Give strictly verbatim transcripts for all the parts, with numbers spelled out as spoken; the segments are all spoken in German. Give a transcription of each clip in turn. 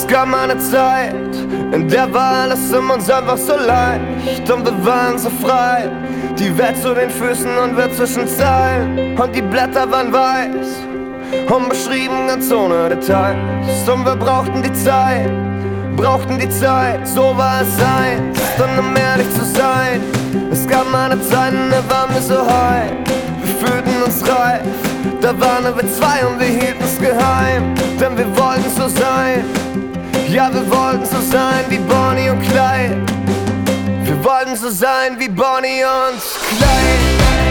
Es gab mal eine Zeit, in der war alles um uns einfach so leicht und wir waren so frei. Die Welt zu den Füßen und wir zwischen Zeilen und die Blätter waren weiß, unbeschrieben, ganz ohne Details. Und wir brauchten die Zeit, brauchten die Zeit, so war es einst. Und um ehrlich zu sein, es gab mal eine Zeit, in der waren wir so high, wir fühlten uns reif. Da waren wir zwei und wir hielten es geheim, denn wir wollten so sein. Ja, wir wollten so sein wie Bonnie und Clyde. Wir wollten so sein wie Bonnie und Clyde.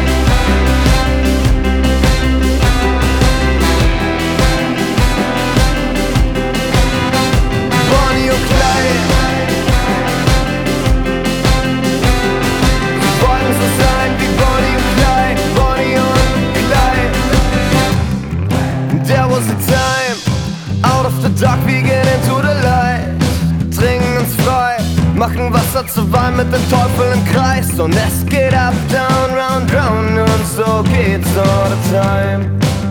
Bonnie und Clyde. Wir wollten so sein wie Bonnie und Clyde. Bonnie und Clyde. There was a time, out of the dark we get into the light. Trinken uns frei, machen Wasser zu Wein mit dem Teufel im Kreis. Und es geht up, down, round, round, und so geht's all the time.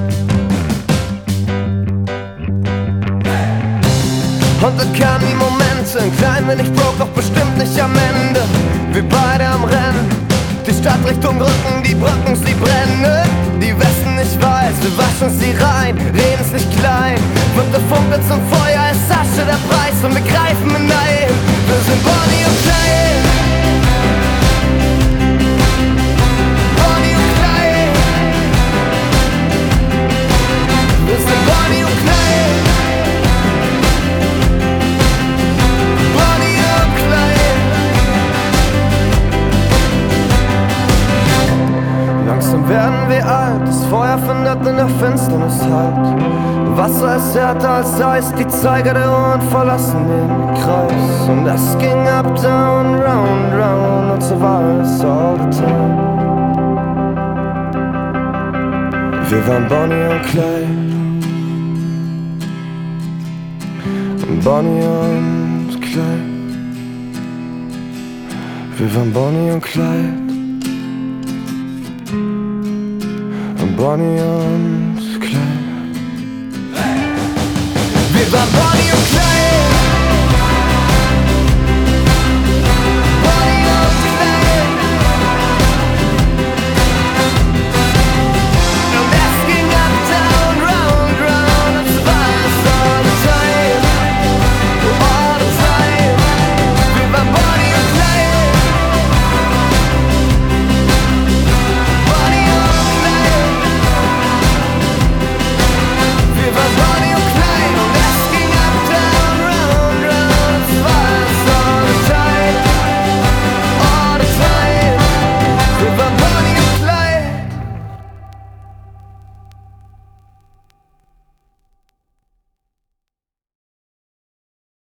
Und dann kamen die Momente, ein klein wenig broke, doch bestimmt nicht am Ende. Wir beide am Rennen, die Stadt Richtung Rücken, die Brücken, sie brennen. Die Westen nicht weiß, wir waschen sie rein, reden's nicht klein. Wird der Funke zum Feuer, ist Asche der Preis und wir greifen hinein. Wir sind Bonnie und Clyde. Bonnie und Clyde. Wir sind Bonnie und Clyde. Bonnie und Clyde. Langsam werden wir alt, das Feuer findet in der Finsternis halt. Wasser ist härter als Eis, die Zeiger der Uhren verlassen den Kreis. Und es ging up, down, round, round, und so war es all the time. Wir waren Bonnie und Clyde. Bonnie und Clyde. Wir waren Bonnie und Clyde. Bonnie und Clyde. Wir waren Bonnie und Clyde.